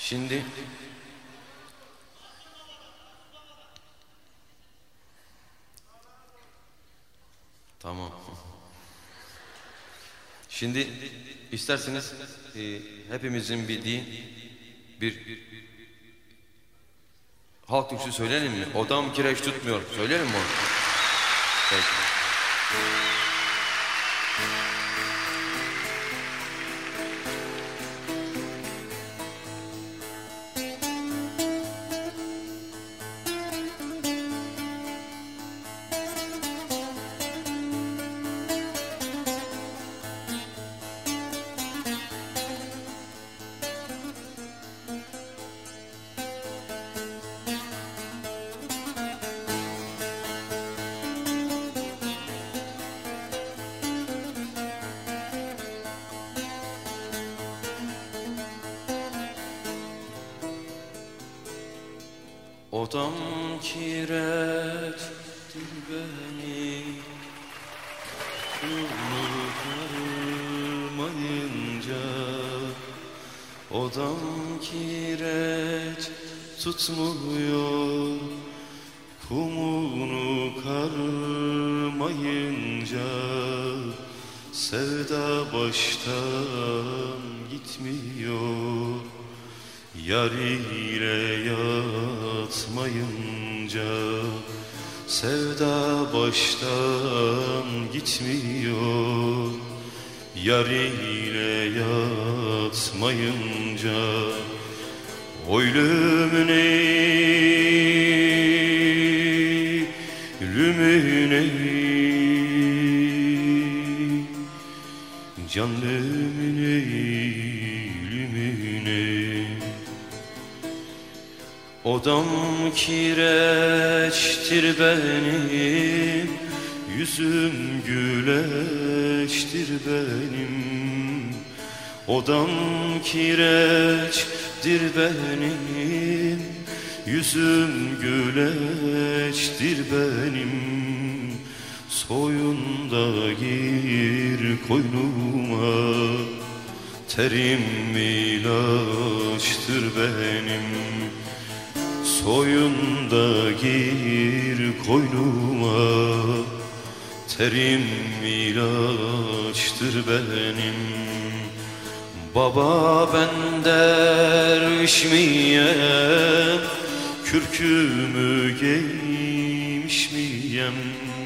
Şimdi tamam. Şimdi isterseniz hepimizin bildiği bir halk türküsü söyleyelim mi? Odam kireç tutmuyor. Söyleyelim mi onu? Peki. Odam kireçtir beni karmayınca, odam kireç tutmuyor kumunu karmayınca, sevda baştan gitmiyor yar ile yatmayınca, sevda baştan gitmiyor yar ile yatmayınca. Oy lümüney, lümüney, can lümüney, lümüney. Odam kireçtir benim, yüzüm güleçtir benim. Odam kireçtir benim, yüzüm güleçtir benim. Soyunda gir koynuma, terim ilaçtır benim. Soyunda gir koynuma, terim ilaçtır benim. Baba ben derviş miyem, kürkümü giymiş miyem?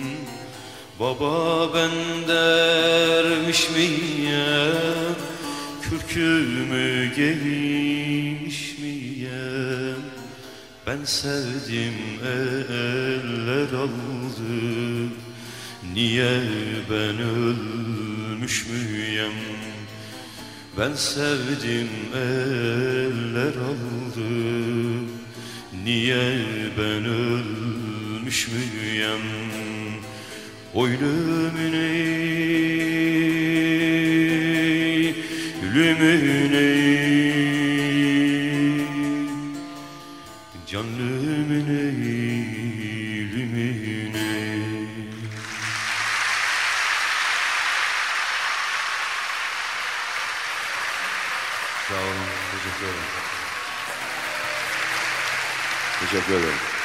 Baba ben derviş miyem, kürkümü giymiş miyem? Ben sevdim eller aldı, niye ben ölmüş müyem? Ben sevdim eller aldı, niye ben ölmüş müyem? Oy lümüney, lümüney, can lümüney, lümüney. Sağ olun, teşekkür ederim. Teşekkür ederim.